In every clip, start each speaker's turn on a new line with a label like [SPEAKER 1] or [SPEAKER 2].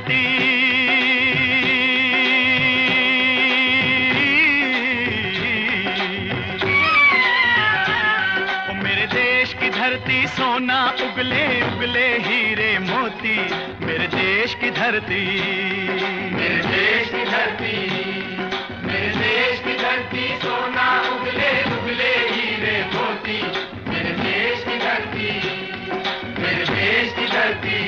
[SPEAKER 1] धरती, ओ मेरे देश की धरती सोना उगले उगले हीरे मोती, मेरे देश की धरती,
[SPEAKER 2] मेरे देश की धरती, मेरे देश की धरती सोना उगले उगले हीरे मोती, मेरे देश की धरती, मेरे देश की धरती।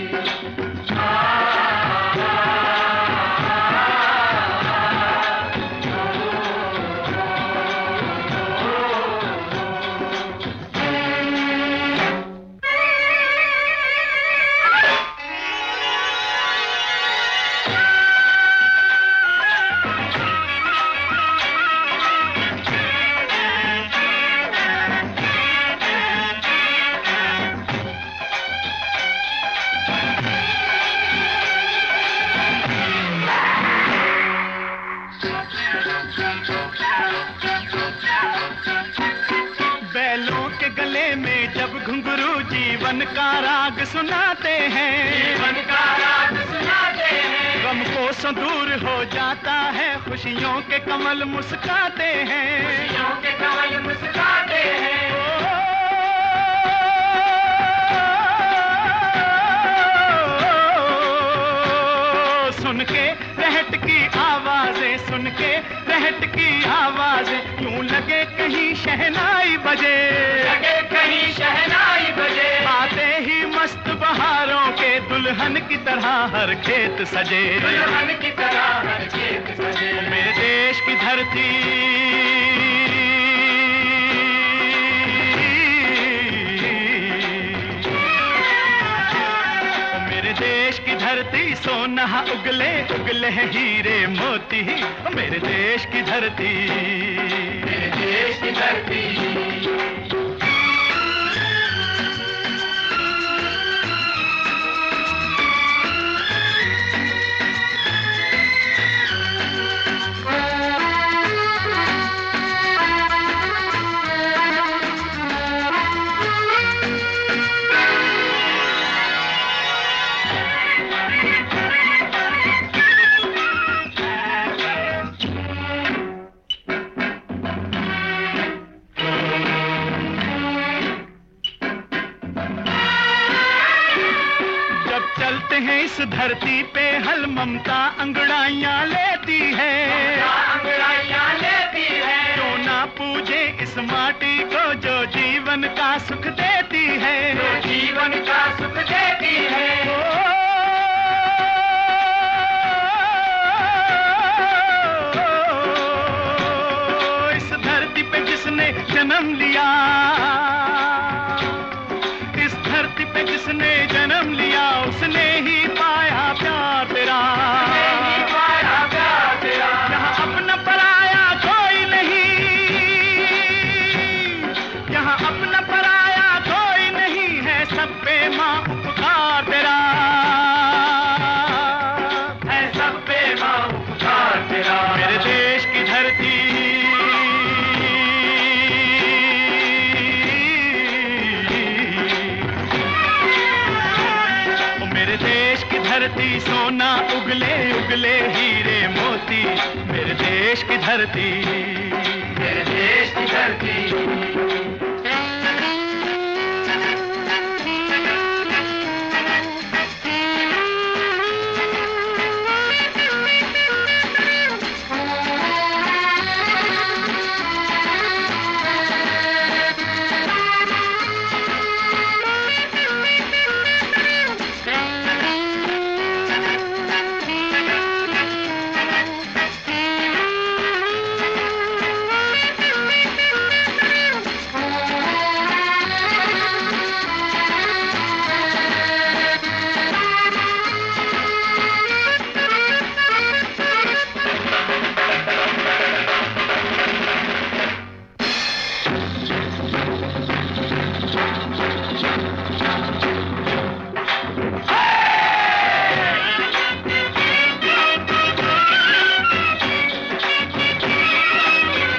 [SPEAKER 1] बैलों के गले में जब घुंघरू जीवन का राग सुनाते हैं,
[SPEAKER 2] जीवन का राग सुनाते हैं,
[SPEAKER 1] गम को सो दूर हो जाता है, खुशियों के कमल मुस्काते हैं,
[SPEAKER 2] खुशियों के कमल मुस्काते हैं।
[SPEAKER 1] सुन के रहट की आवाजें, सुन के रहट की आवाजें, यूं लगे कहीं शहनाई बजे,
[SPEAKER 2] लगे कहीं शहनाई बजे,
[SPEAKER 1] आते ही मस्त बहारों के दुल्हन की तरह हर खेत सजे,
[SPEAKER 2] दुल्हन की तरह हर खेत सजे।
[SPEAKER 1] मेरे देश की धरती, मेरे देश की धरती सोना उगले उगले हीरे मोती, मेरे देश की धरती,
[SPEAKER 2] मेरे देश की धरती।
[SPEAKER 1] चलते हैं इस धरती पे हल ममता अंगड़ाइयां लेती है,
[SPEAKER 2] अंगड़ाइयां लेती है,
[SPEAKER 1] क्यों ना पूजे इस माटी को जो जीवन का सुख देती है,
[SPEAKER 2] जो जीवन का सुख देती है।
[SPEAKER 1] इस धरती पे जिसने जन्म लिया, इस धरती पे जिसने जन्म लिया, उसने ही पाया प्यार तेरा,
[SPEAKER 2] पाया प्यार तेरा।
[SPEAKER 1] यहाँ अपना पराया कोई नहीं, यहाँ अपना पराया कोई नहीं है, सब पे माँ उपकार तेरा,
[SPEAKER 2] है सब पे माँ उपकार तेरा।
[SPEAKER 1] मेरे देश की धरती, देश की धरती सोना उगले उगले हीरे मोती, मेरे देश की धरती,
[SPEAKER 2] मेरे देश की धरती।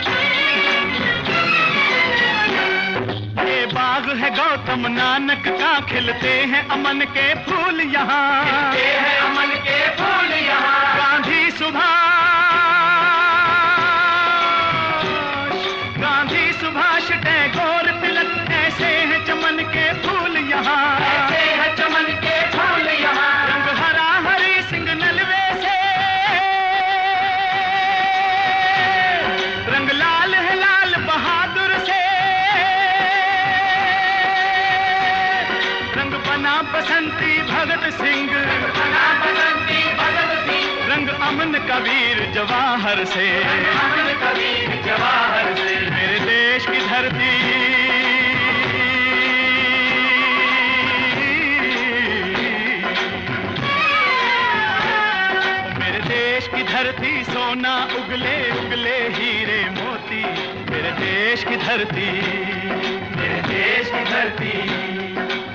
[SPEAKER 1] गौतम नानक का खिलते हैं अमन के फूल यहाँ,
[SPEAKER 2] खिलते हैं अमन के फूल यहाँ।
[SPEAKER 1] गांधी सुभाष टैगोर तिलक, ऐसे हैं चमन के फूल यहाँ,
[SPEAKER 2] ऐसे हैं चमन के फूल यहाँ।
[SPEAKER 1] रंग हरा हरी सिंह नलवे से, रंग लाल है लाल बहादुर से, रंग बना बसंती भगत सिंह,
[SPEAKER 2] बना बसंती भगत सिंह।
[SPEAKER 1] रंग अमन कबीर जवाहर से,
[SPEAKER 2] अमन कबीर जवाहर से।
[SPEAKER 1] मेरे देश की धरती, मेरे देश की धरती सोना उगले उगले हीरे मोती, मेरे देश की धरती,
[SPEAKER 2] मेरे देश की धरती।